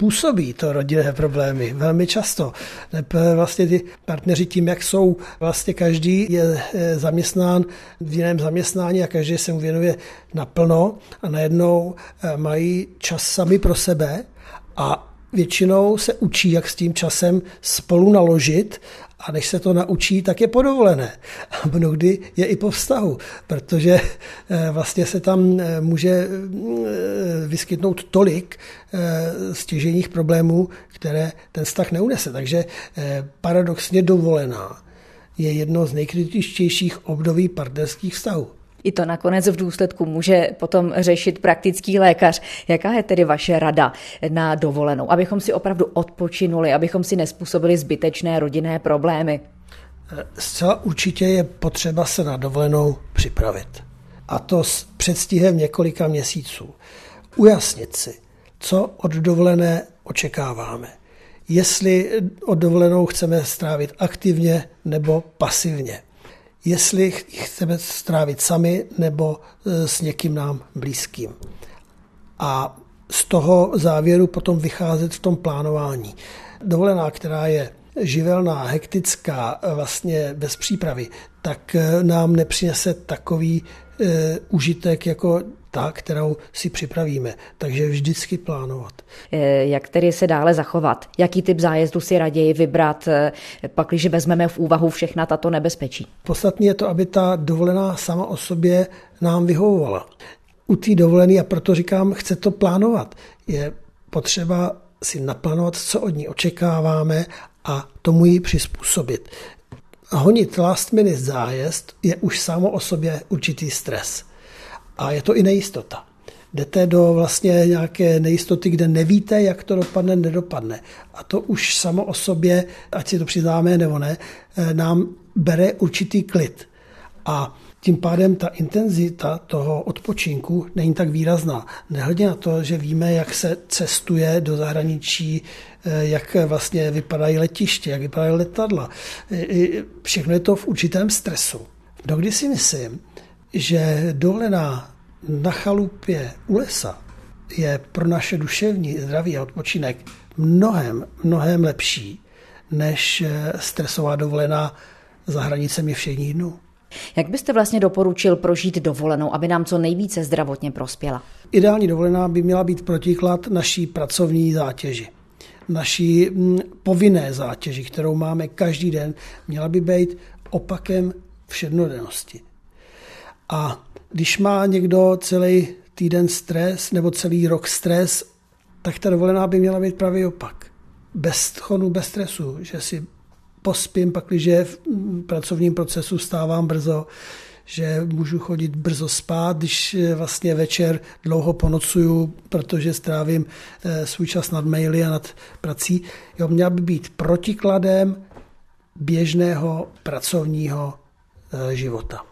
působí to rodinné problémy velmi často. Vlastně ty partneři tím, jak jsou, vlastně každý je zaměstnán v jiném zaměstnání a každý se mu věnuje naplno a najednou mají čas sami pro sebe a většinou se učí, jak s tím časem spolu naložit a než se to naučí, tak je podovolené. A mnohdy je i po vztahu, protože vlastně se tam může vyskytnout tolik stěžejních problémů, které ten vztah neunese. Takže paradoxně dovolená je jedno z nejkritičtějších období partnerských vztahů. I to nakonec v důsledku může potom řešit praktický lékař. Jaká je tedy vaše rada na dovolenou, abychom si opravdu odpočinuli, abychom si nezpůsobili zbytečné rodinné problémy? Zcela určitě je potřeba se na dovolenou připravit. A to s předstihem několika měsíců. Ujasnit si, co od dovolené očekáváme. Jestli od dovolenou chceme strávit aktivně nebo pasivně. Jestli chceme strávit sami nebo s někým nám blízkým. A z toho závěru potom vycházet v tom plánování. Dovolená, která je živelná, hektická, vlastně bez přípravy, tak nám nepřinese takový užitek jako ta, kterou si připravíme. Takže vždycky plánovat. Jak tedy se dále zachovat? Jaký typ zájezdu si raději vybrat, pakliže vezmeme v úvahu všechna tato nebezpečí? Podstatné je to, aby ta dovolená sama o sobě nám vyhovovala. U té dovolené, a proto říkám, chce to plánovat, je potřeba si naplánovat, co od ní očekáváme a tomu ji přizpůsobit. Honit last minute zájezd je už samo o sobě určitý stres. A je to i nejistota. Jdete do vlastně nějaké nejistoty, kde nevíte, jak to dopadne, nedopadne. A to už samo o sobě, ať si to přiznáme nebo ne, nám bere určitý klid. A tím pádem ta intenzita toho odpočinku není tak výrazná. Nehledě na to, že víme, jak se cestuje do zahraničí, jak vlastně vypadají letiště, jak vypadají letadla. Všechno je to v určitém stresu. Dokdy si myslím, že dovolená na chalupě u lesa je pro naše duševní zdraví a odpočinek mnohem lepší než stresová dovolená za hranicemi všedních dnů. Jak byste vlastně doporučil prožít dovolenou, aby nám co nejvíce zdravotně prospěla? Ideální dovolená by měla být protiklad naší pracovní zátěži. Naší povinné zátěži, kterou máme každý den, měla by být opakem všednodennosti. A když má někdo celý týden stres nebo celý rok stres, tak ta dovolená by měla být právě opak. Bez chonu, bez stresu, že si pospím, pakliže v pracovním procesu vstávám brzo, že můžu chodit brzo spát, když vlastně večer dlouho ponocuju, protože strávím svůj čas nad maily a nad prací. Jo, měla by být protikladem běžného pracovního života.